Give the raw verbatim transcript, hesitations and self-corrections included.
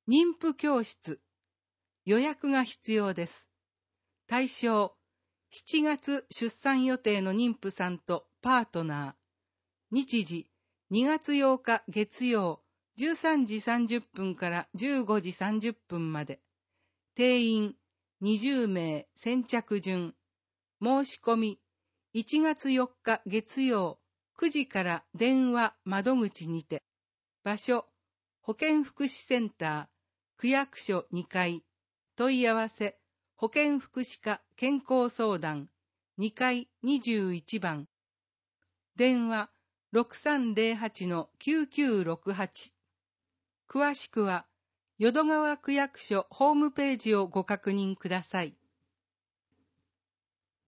妊婦教室。予約が必要です。対象、しちがつ出産予定の妊婦さんとパートナー。日時、にがつようか月曜、じゅうさんじさんじゅっぷんからじゅうごじさんじゅっぷんまで。定員にじゅうめい先着順。申し込み、いちがつよっか月曜、くじから電話窓口にて。場所、保健福祉センター、区役所にかい。問い合わせ、保健福祉課健康相談、にかいにじゅういちばん。電話、ろくさんぜろはちのきゅうきゅうろくはち。詳しくは、淀川区役所ホームページをご確認ください。